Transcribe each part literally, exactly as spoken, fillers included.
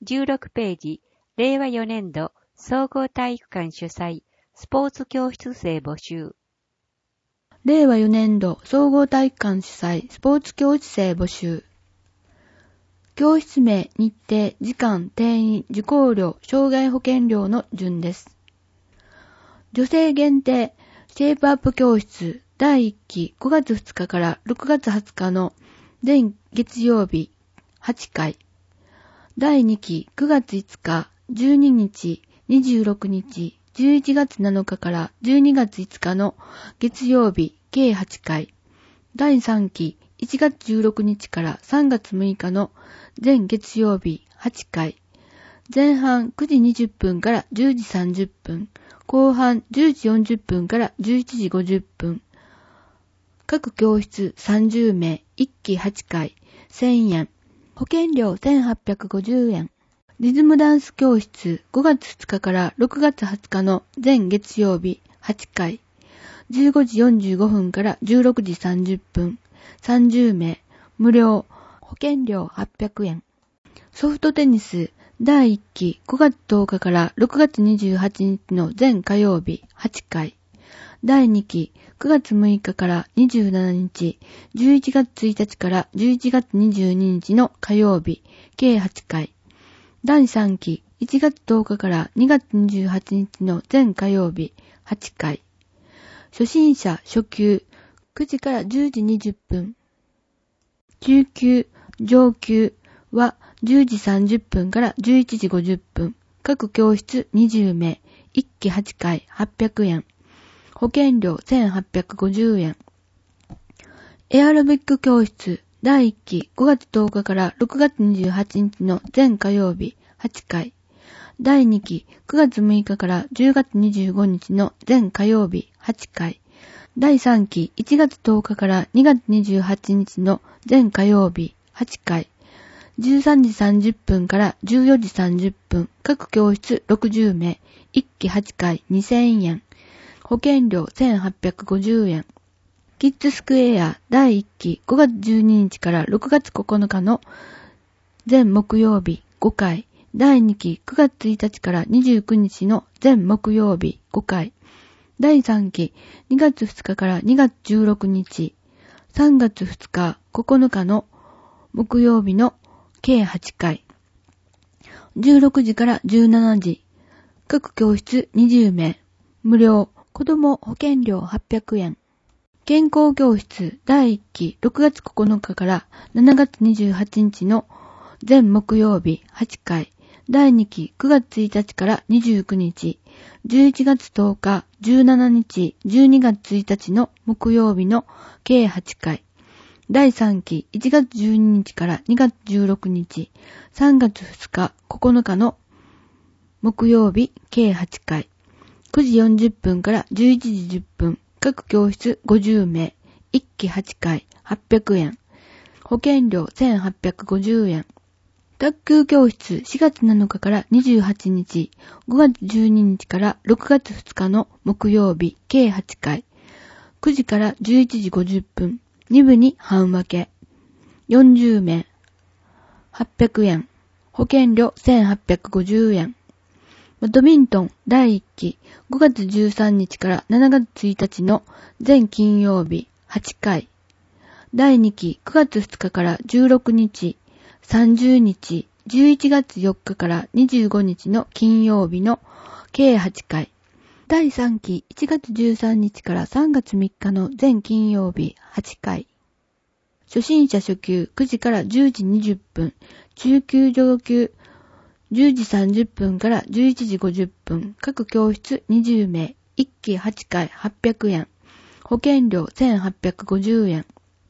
じゅうろくページ、れいわよねんど総合体育館主催、スポーツ教室生募集。 れいわよねんど総合体育館主催、スポーツ教室生募集。教室名、日程、時間、定員、受講料、障害保険料の順です。女性限定、シェイプアップ教室、だいいっきごがつふつかからろくがつはつかの全月曜日はちかい。だいにきくがついつか、じゅうににち、にじゅうろくにち、じゅういちがつなのかからじゅうにがついつかの月曜日計はちかい。だいさんきいちがつじゅうろくにちからさんがつむいかの全月曜日はちかい。前半くじにじゅっぷんからじゅうじさんじゅっぷん。後半じゅうじよんじゅっぷんからじゅういちじごじゅっぷん。各教室さんじゅうめい、いっきはちかい、せんえん。保険料せんはっぴゃくごじゅうえん。リズムダンス教室ごがつふつかからろくがつはつかの全月曜日はちかい。じゅうごじよんじゅうごふんからじゅうろくじさんじゅっぷん。さんじゅうめい、無料。保険料はっぴゃくえん。ソフトテニスだいいっきごがつとおかからろくがつにじゅうはちにちの全火曜日はちかい。だいにきくがつむいかからにじゅうしちにち、じゅういちがつついたちからじゅういちがつにじゅうににちの火曜日計はちかい。だいさんきいちがつとおかからにがつにじゅうはちにちの全火曜日はちかい。初心者初級くじからじゅうじにじゅっぷん。中級上級はじゅうじさんじゅっぷんからじゅういちじごじゅっぷん。各教室にじゅうめい、いっきはちかいはっぴゃくえん。保険料せんはっぴゃくごじゅうえん。エアロビック教室だいいっきごがつとおかからろくがつにじゅうはちにちの全火曜日はちかい。だいにきくがつむいかからじゅうがつにじゅうごにちの全火曜日はちかい。だいさんきいちがつとおかからにがつにじゅうはちにちの全火曜日はちかい。じゅうさんじさんじゅっぷんからじゅうよじさんじゅっぷん。各教室ろくじゅうめい、いっきはちかいにせんえん。保険料せんはっぴゃくごじゅうえん。キッズスクエアだいいっきごがつじゅうににちからろくがつここのかの全木曜日ごかい。だいにきくがつついたちからにじゅうくにちの全木曜日ごかい。だいさんきにがつふつかからにがつじゅうろくにち。さんがつふつかここのかの木曜日の計はちかい。じゅうろくじからじゅうしちじ。各教室にじゅうめい。無料。子供保険料はっぴゃくえん。健康教室だいいっきろくがつここのかからしちがつにじゅうはちにちの全木曜日はちかい。だいにきくがつついたちからにじゅうくにち。じゅういちがつとおか、じゅうしちにち、じゅうにがつついたちの木曜日の計はちかい。だいさんきいちがつじゅうににちからにがつじゅうろくにち。さんがつふつかここのかの木曜日計はちかい。くじよんじゅっぷんからじゅういちじじゅっぷん。各教室ごじゅうめい。いっきはちかいはっぴゃくえん。保険料せんはっぴゃくごじゅうえん。卓球教室しがつなのかからにじゅうはちにち。ごがつじゅうににちからろくがつふつかの木曜日計はちかい。くじからじゅういちじごじゅっぷん。にぶに半分け。よんじゅうめい。はっぴゃくえん。保険料せんはっぴゃくごじゅうえん。バドミントンだいいっきごがつじゅうさんにちからしちがつついたちの全金曜日はちかい。だいにきくがつふつかからじゅうろくにち、さんじゅうにち、じゅういちがつよっかからにじゅうごにちの金曜日の計はちかい。だいさんきいちがつじゅうさんにちからさんがつみっかの全金曜日はちかい。初心者初級くじからじゅうじにじゅっぷん。中級上級じゅうじさんじゅっぷんからじゅういちじごじゅっぷん。各教室にじゅうめい。いっきはちかいはっぴゃくえん。保険料せんはっぴゃくごじゅうえん。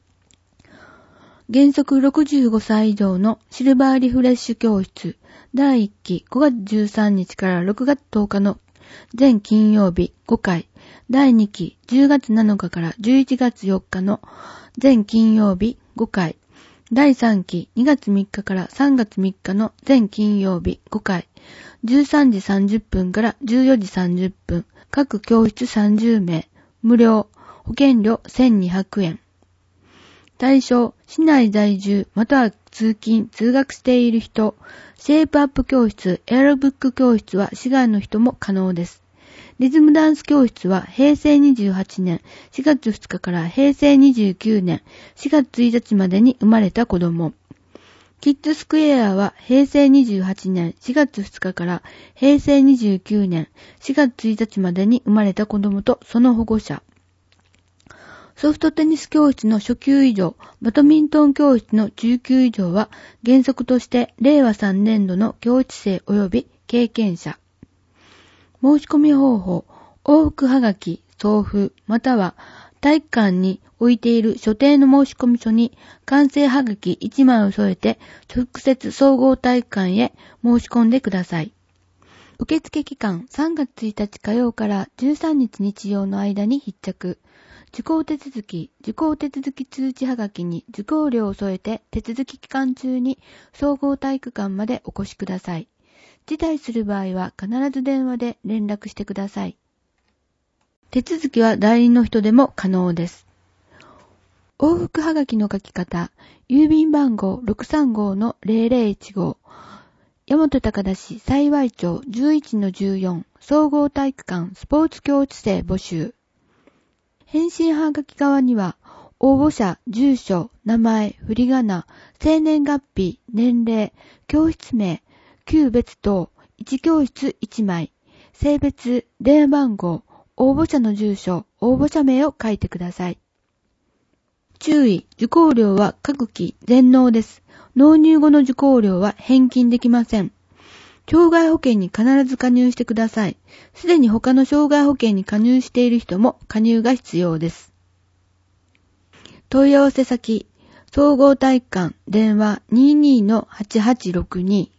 原則ろくじゅうごさい以上のシルバーリフレッシュ教室だいいっきごがつじゅうさんにちからろくがつとおかの全金曜日ごかい。だいにきじゅうがつなのかからじゅういちがつよっかの全金曜日ごかい。だいさんきにがつみっかからさんがつみっかの全金曜日ごかい。じゅうさんじさんじゅっぷんからじゅうよじさんじゅっぷん。各教室さんじゅうめい。無料。保険料せんにひゃくえん。 対象、市内在住、または通勤、通学している人。シェイプアップ教室、エアロビック教室は市外の人も可能です。リズムダンス教室はへいせいにじゅうはちねんしがつふつかからへいせいにじゅうきゅうねんしがつついたちまでに生まれた子供。キッズスクエアはへいせいにじゅうはちねんしがつふつかからへいせいにじゅうきゅうねんしがつついたちまでに生まれた子供とその保護者。ソフトテニス教室の初級以上、バドミントン教室の中級以上は原則としてれいわさんねんどの教一生及び経験者。申し込み方法、往復はがき、送付、または体育館に置いている所定の申し込み書に完成はがきいちまいを添えて直接総合体育館へ申し込んでください。受付期間さんがつついたち火曜からじゅうさんにち日曜の間に必着。受講手続き、受講手続き通知はがきに受講料を添えて手続き期間中に総合体育館までお越しください。辞退する場合は必ず電話で連絡してください。手続きは代理の人でも可能です。往復はがきの書き方、郵便番号 ろくさんごのぜろぜろいちご、大和高田市幸町 じゅういちのじゅうよん 総合体育館スポーツ教室生募集。返信はがき側には、応募者、住所、名前、振り仮名、生年月日、年齢、教室名、旧別等、いち教室いちまい、性別、電話番号、応募者の住所、応募者名を書いてください。注意、受講料は各期全納です。納入後の受講料は返金できません。障害保険に必ず加入してください。すでに他の障害保険に加入している人も加入が必要です。問い合わせ先、総合体育館電話 にじゅうにのはちはちろくに